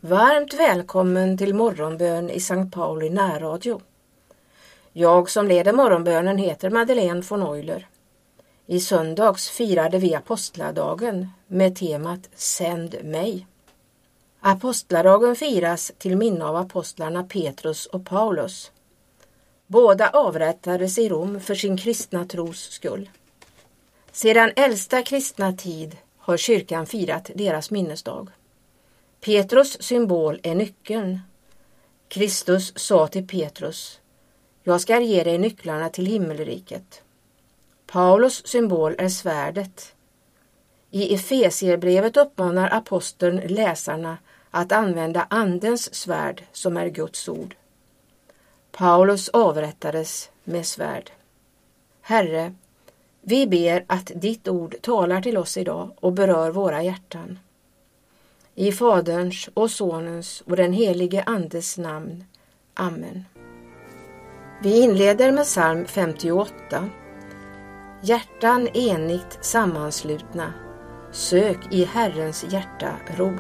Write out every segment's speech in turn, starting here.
Varmt välkommen till morgonbön i Sankt Pauli närradio. Jag som leder morgonbönen heter Madeleine von Euler. I söndags firade vi apostladagen med temat Sänd mig. Apostladagen firas till minne av apostlarna Petrus och Paulus. Båda avrättades i Rom för sin kristna tros skull. Sedan äldsta kristna tid har kyrkan firat deras minnesdag. Petrus symbol är nyckeln. Kristus sa till Petrus: jag ska ge dig nycklarna till himmelriket. Paulus symbol är svärdet. I Efesierbrevet uppmanar aposteln läsarna att använda andens svärd som är Guds ord. Paulus avrättades med svärd. Herre, vi ber att ditt ord talar till oss idag och berör våra hjärtan. I Faderns och Sonens och den helige Andes namn. Amen. Vi inleder med psalm 58. Hjärtan enigt sammanslutna, sök i Herrens hjärta ro.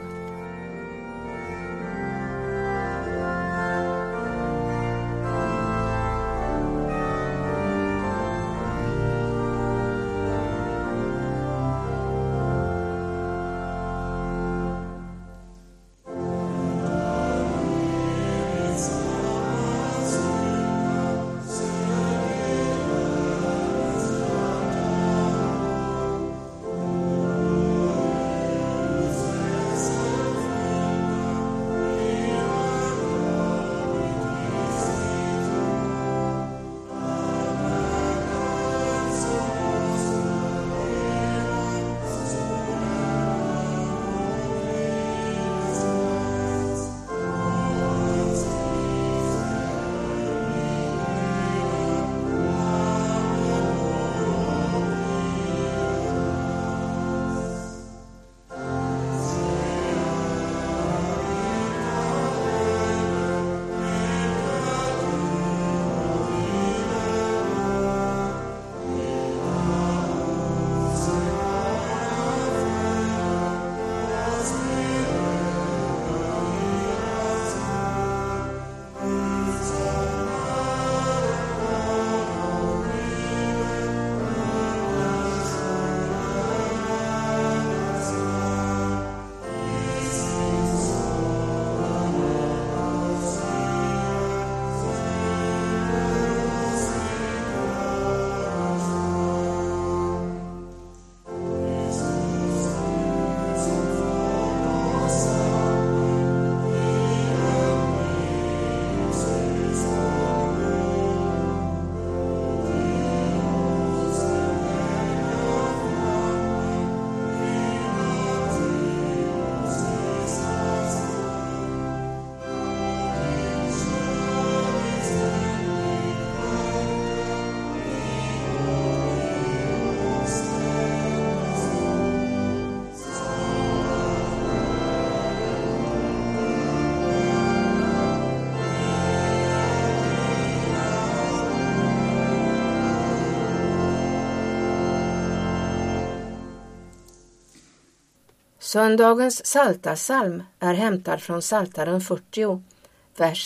Söndagens psaltarpsalm är hämtad från Psaltaren 40, vers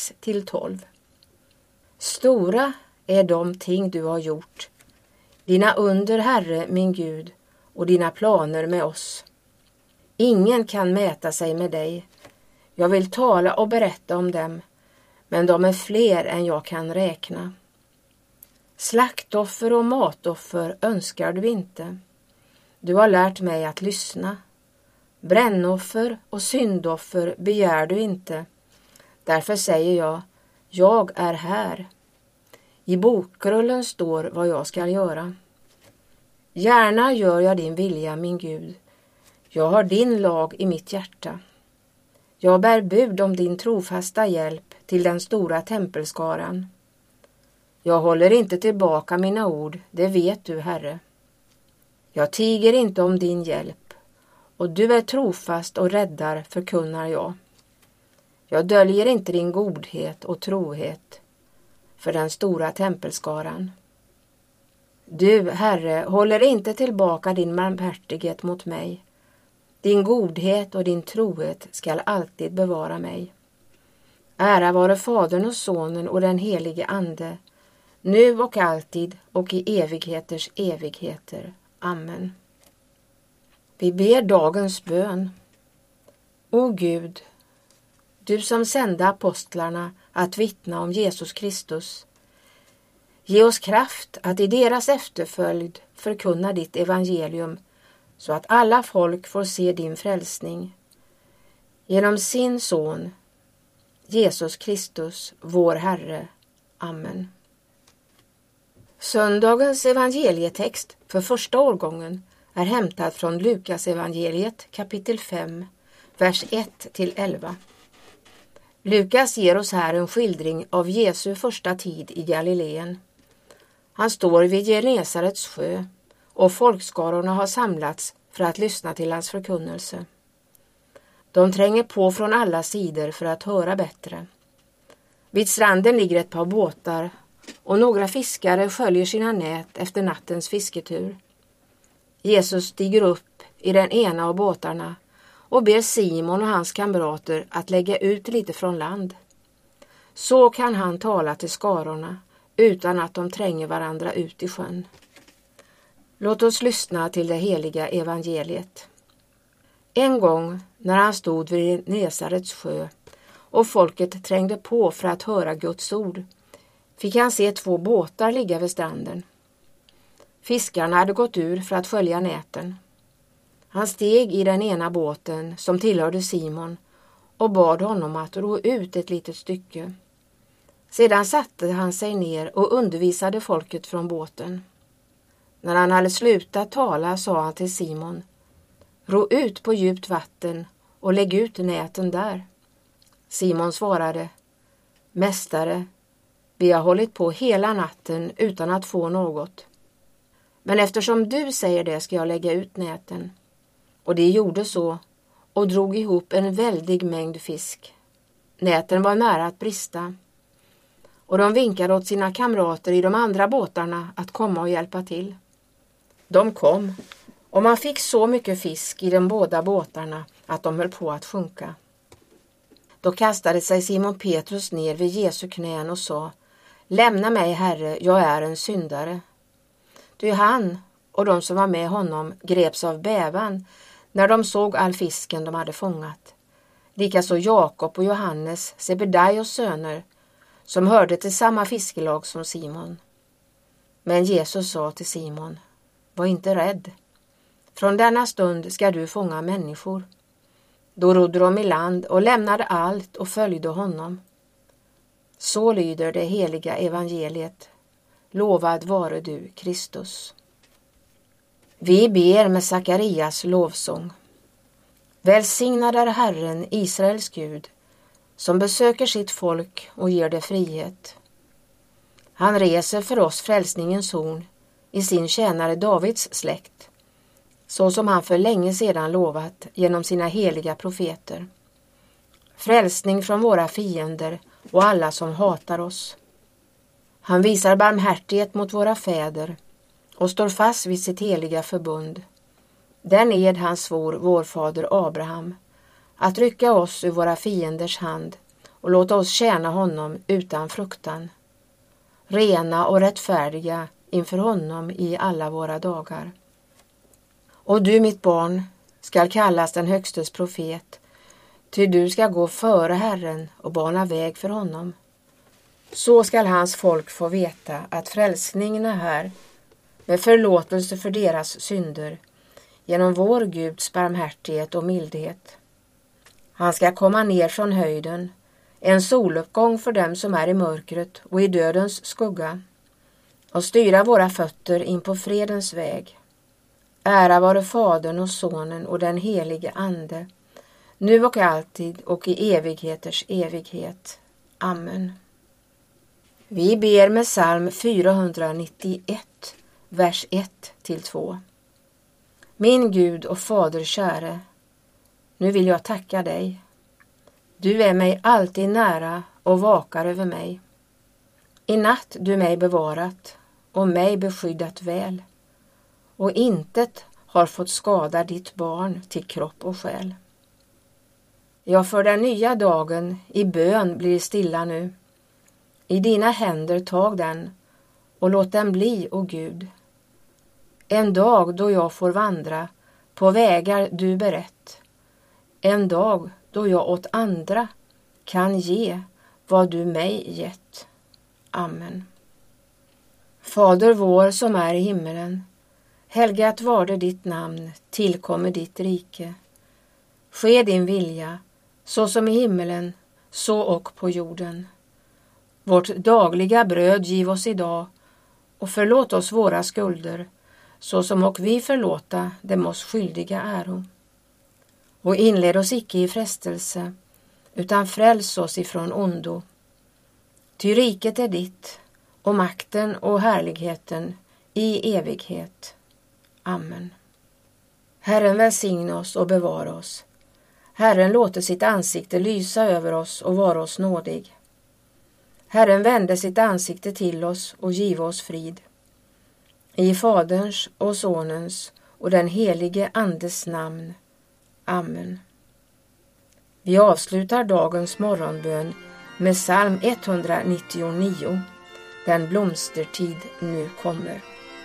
6-12. Stora är de ting du har gjort, dina under, Herre min Gud, och dina planer med oss. Ingen kan mäta sig med dig. Jag vill tala och berätta om dem, men de är fler än jag kan räkna. Slaktoffer och matoffer önskar du inte. Du har lärt mig att lyssna. Brännoffer och syndoffer begär du inte. Därför säger jag är här. I bokrullen står vad jag ska göra. Gärna gör jag din vilja, min Gud. Jag har din lag i mitt hjärta. Jag bär bud om din trofasta hjälp till den stora tempelskaran. Jag håller inte tillbaka mina ord, det vet du, Herre. Jag tiger inte om din hjälp. Och du är trofast och räddar, förkunnar jag. Jag döljer inte din godhet och trohet för den stora tempelskaran. Du, Herre, håller inte tillbaka din barmhärtighet mot mig. Din godhet och din trohet skall alltid bevara mig. Ära vare Fadern och Sonen och den helige Ande, nu och alltid och i evigheters evigheter. Amen. Vi ber dagens bön. O Gud, du som sände apostlarna att vittna om Jesus Kristus, ge oss kraft att i deras efterföljd förkunna ditt evangelium så att alla folk får se din frälsning. Genom sin son, Jesus Kristus, vår Herre. Amen. Söndagens evangelietext för första årgången är hämtad från Lukas evangeliet kapitel 5, vers 1-11. Lukas ger oss här en skildring av Jesu första tid i Galileen. Han står vid Genesarets sjö och folkskarorna har samlats för att lyssna till hans förkunnelse. De tränger på från alla sidor för att höra bättre. Vid stranden ligger ett par båtar och några fiskare sköljer sina nät efter nattens fisketur. Jesus stiger upp i den ena av båtarna och ber Simon och hans kamrater att lägga ut lite från land. Så kan han tala till skarorna utan att de tränger varandra ut i sjön. Låt oss lyssna till det heliga evangeliet. En gång när han stod vid Genesarets sjö och folket trängde på för att höra Guds ord, fick han se 2 båtar ligga vid stranden. Fiskarna hade gått ur för att skölja näten. Han steg i den ena båten som tillhörde Simon och bad honom att ro ut ett litet stycke. Sedan satte han sig ner och undervisade folket från båten. När han hade slutat tala sa han till Simon: ro ut på djupt vatten och lägg ut näten där. Simon svarade: Mästare, vi har hållit på hela natten utan att få något. Men eftersom du säger det ska jag lägga ut näten. Och de gjorde så och drog ihop en väldig mängd fisk. Näten var nära att brista. Och de vinkade åt sina kamrater i de andra båtarna att komma och hjälpa till. De kom och man fick så mycket fisk i de båda båtarna att de höll på att sjunka. Då kastade sig Simon Petrus ner vid Jesu knän och sa: lämna mig, Herre, jag är en syndare. Ty han och de som var med honom greps av bävan när de såg all fisken de hade fångat. Likaså Jakob och Johannes, Sebedaios söner, som hörde till samma fiskelag som Simon. Men Jesus sa till Simon: var inte rädd. Från denna stund ska du fånga människor. Då rodde de i land och lämnade allt och följde honom. Så lyder det heliga evangeliet. Lovad vare du, Kristus. Vi ber med Sakarias lovsång. Välsignad är Herren, Israels Gud, som besöker sitt folk och ger det frihet. Han reser för oss frälsningens horn i sin tjänare Davids släkt, så som han för länge sedan lovat genom sina heliga profeter. Frälsning från våra fiender och alla som hatar oss. Han visar barmhärtighet mot våra fäder och står fast vid sitt heliga förbund. Den ed han svor vår fader Abraham, att rycka oss ur våra fienders hand och låta oss tjäna honom utan fruktan. Rena och rättfärdiga inför honom i alla våra dagar. Och du, mitt barn, skall kallas den högstes profet, ty du ska gå före Herren och bana väg för honom. Så skall hans folk få veta att frälsningen är här, med förlåtelse för deras synder, genom vår Guds barmhärtighet och mildhet. Han ska komma ner från höjden, en soluppgång för dem som är i mörkret och i dödens skugga, och styra våra fötter in på fredens väg. Ära vare Fadern och Sonen och den helige Ande, nu och alltid och i evigheters evighet. Amen. Vi ber med psalm 491, vers 1-2. Min Gud och Fader käre, nu vill jag tacka dig. Du är mig alltid nära och vakar över mig. I natt du mig bevarat och mig beskyddat väl. Och intet har fått skada ditt barn till kropp och själ. Ja, för den nya dagen i bön blir stilla nu. I dina händer tag den och låt den bli, o Gud. En dag då jag får vandra på vägar du berett. En dag då jag åt andra kan ge vad du mig gett. Amen. Fader vår som är i himmelen, helgat varde ditt namn, tillkommer ditt rike. Ske din vilja, så som i himmelen, så och på jorden. Vårt dagliga bröd giv oss idag, och förlåt oss våra skulder, så som och vi förlåta dem oss skyldiga äro. Och inled oss icke i frestelse, utan fräls oss ifrån ondo. Ty riket är ditt, och makten och härligheten i evighet. Amen. Herren välsigne oss och bevara oss. Herren låter sitt ansikte lysa över oss och vara oss nådig. Herren vände sitt ansikte till oss och giv oss frid. I Faderns och Sonens och den helige Andes namn. Amen. Vi avslutar dagens morgonbön med psalm 199. Den blomstertid nu kommer.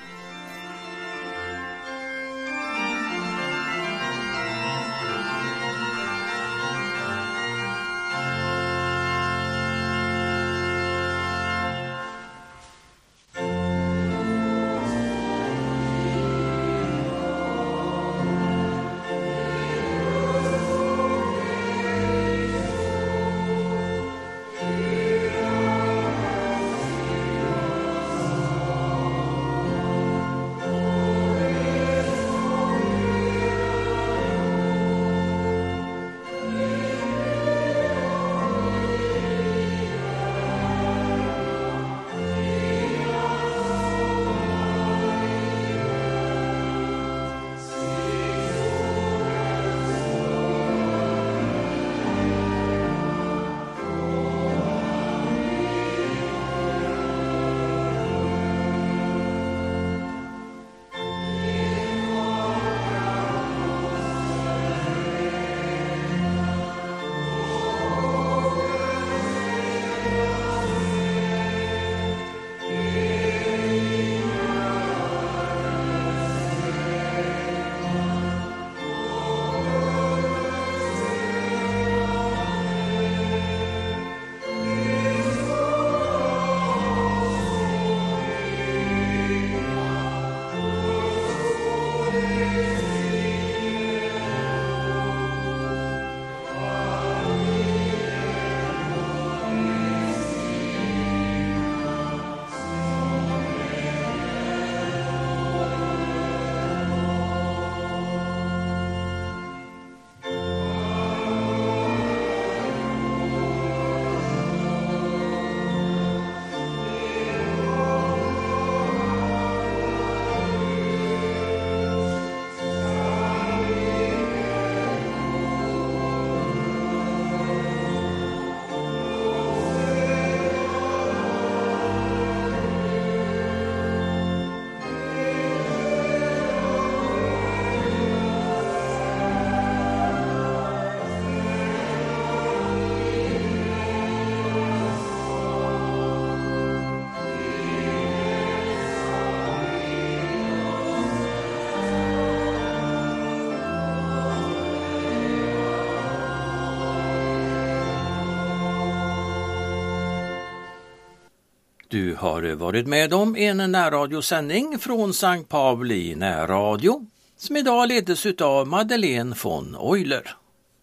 Du har varit med om en närradiosändning från Sankt Pauli närradio som idag ledes av Madeleine von Euler.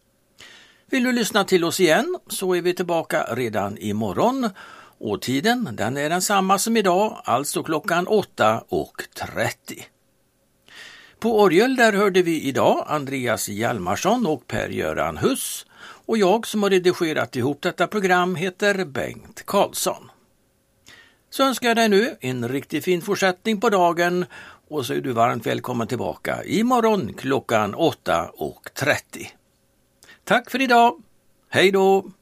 Vill du lyssna till oss igen så är vi tillbaka redan imorgon och tiden den är densamma som idag, alltså klockan 8:30. På orgel där hörde vi idag Andreas Hjalmarsson och Per-Göran Huss och jag som har redigerat ihop detta program heter Bengt Karlsson. Så önskar jag dig nu en riktigt fin fortsättning på dagen och så är du varmt välkommen tillbaka imorgon klockan 8:30. Tack för idag. Hej då!